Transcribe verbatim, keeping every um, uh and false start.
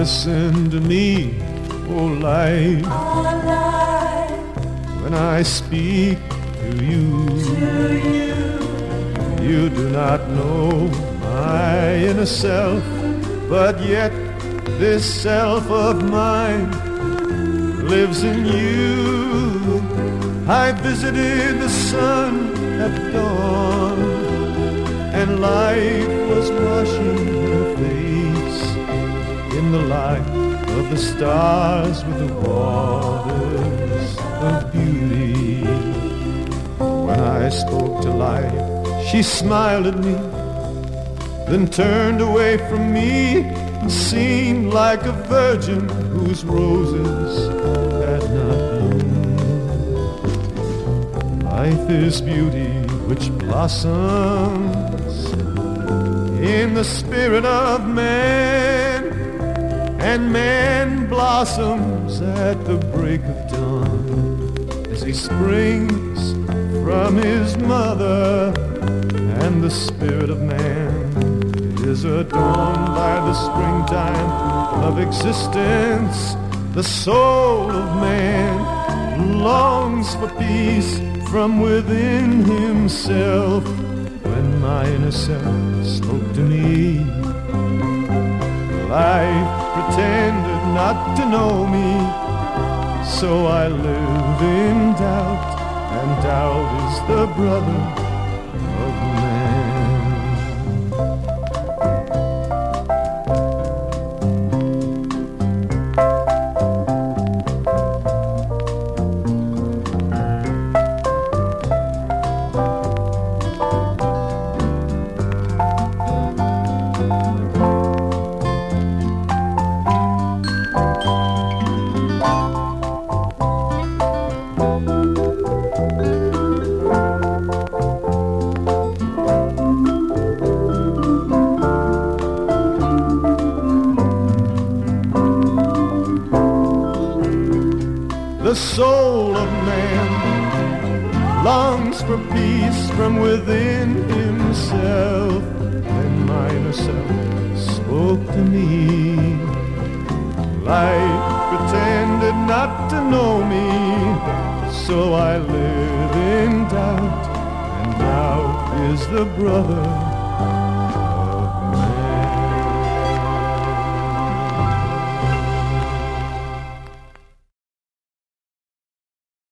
listen to me, oh life, when I speak to you. You do not know my inner self, but yet this self of mine lives in you. I visited the sun at dawn, and life was washing her face in the light of the stars with the waters of beauty. When I spoke to life, she smiled at me, then turned away from me and seemed like a virgin whose roses had not bloomed. Life is beauty which blossoms in the spirit of man, and man blossoms at the break of dawn as he springs from his mother. And the spirit of man is adorned by the springtime of existence. The soul of man longs for peace from within himself. When my inner self spoke to me, life pretended not to know me. So I live in doubt, and doubt is the brother of man. The soul of man longs for peace from within himself. When my inner self spoke to me, life pretended not to know me. So I live in doubt, and doubt is the brother